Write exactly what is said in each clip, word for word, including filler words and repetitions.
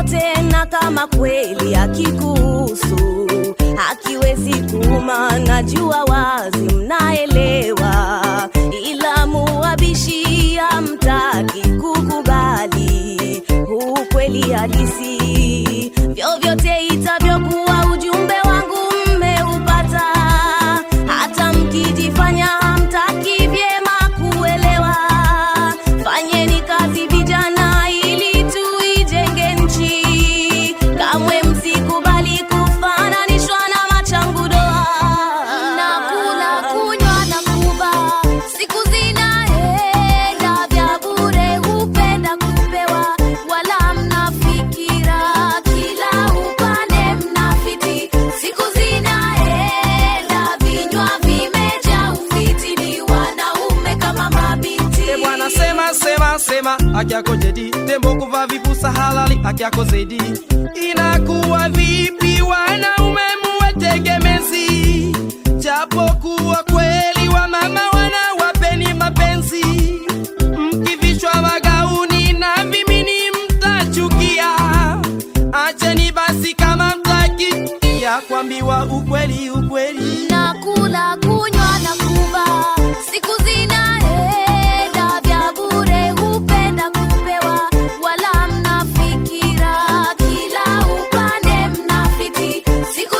tena kama kweli akikuhusu, hakiwezi kuuma, najua wazi mnaelewa, ila muabishi hamtaki kukubali ukweli halisi. Vyovyote itavyokuwa ujumbe wangu mmeupata, hata mkijifanya hamtaki vyema kuelewa. Fanyeni kazi vijana ili tuijenge nchi, kamwe msikubali kufananishwa na machangu doa. Nakula, kunywa na kuba, siku zinaenda vya bure, hupenda kupewa, wala mnafikira kila upande mnafiti. Siku zinaenda vinywa vimejaa ufiti, ni wanaume kama mabinti. E bwana sema sema sema, haki yako jadi, tembo kuvaa vipusa halali, haki yako zaidi. Inakuwa vipi wanaume muwategemezi, japokuwa kweli wa mama wanawapeni mapenzi. Mkivishwa magauni na vimini mtachukia, acheni basi kama mtaki ya kuambiwa ukweli ukweli. Nakula, kunywa na kuba, siku zinaenda vya bure, hupenda kupewa, wala mnafikira kila upande mnafiti. Siku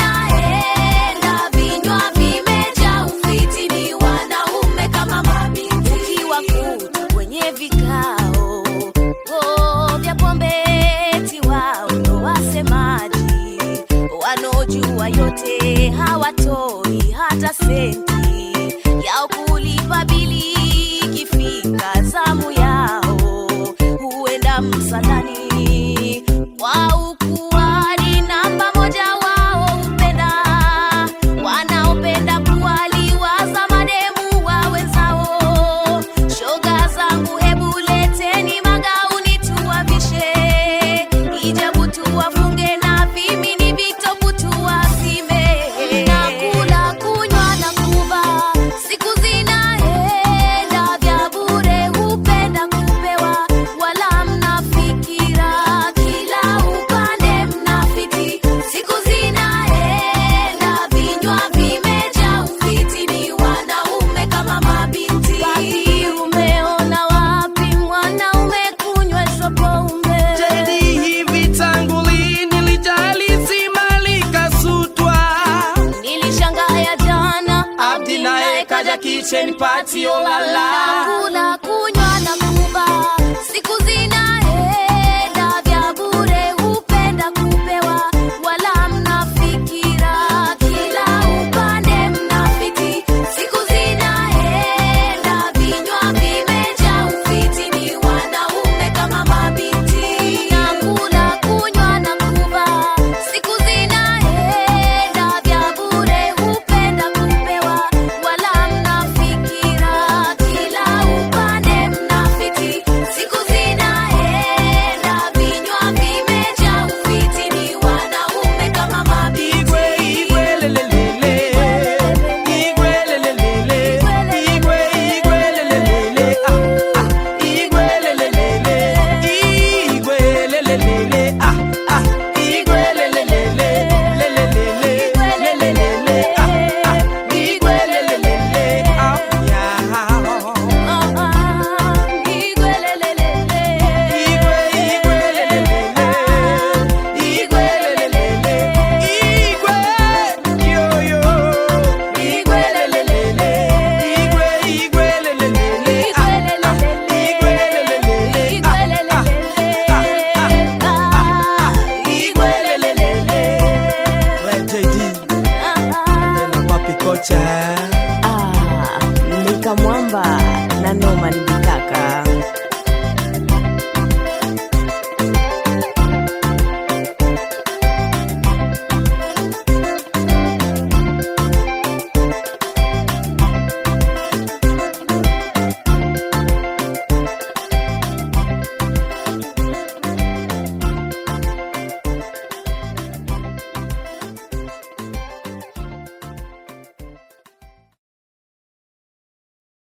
zinaenda vinywa vimejaa ufiti, ni wanaume kama mabinti. Ukiwakuta kwenye vikao oh, vya pombe, eti wao ndo wasemaji, wanaojua yote hawatoi hata senti yao kulipa bili. Ikifika zamu yao huenda msalani, wao kuwali namba moja wao upenda, wanaopenda kuwaliwaza mademu wa wenzao. Shoga zangu hebu leteni magauni tuwavishe, hijabu tuwafunge na vimini vitopu tuwazime. Nakula, kunywa na kuba, siku zinaenda vya bure, hupenda kupewa, wala mnafikira kila upande mnafiti. Siku zinaenda vinywa vimejaa ufiti, ni wanaume kama mabinti. Basi umeona wapi mwanaume kunyweshwa pombe? Jadi hivi tangu lini lijali zima likasutwa? Nilishangaya jana Abdi naye kaja kitchen party, oh la la. Nakula, kunywa na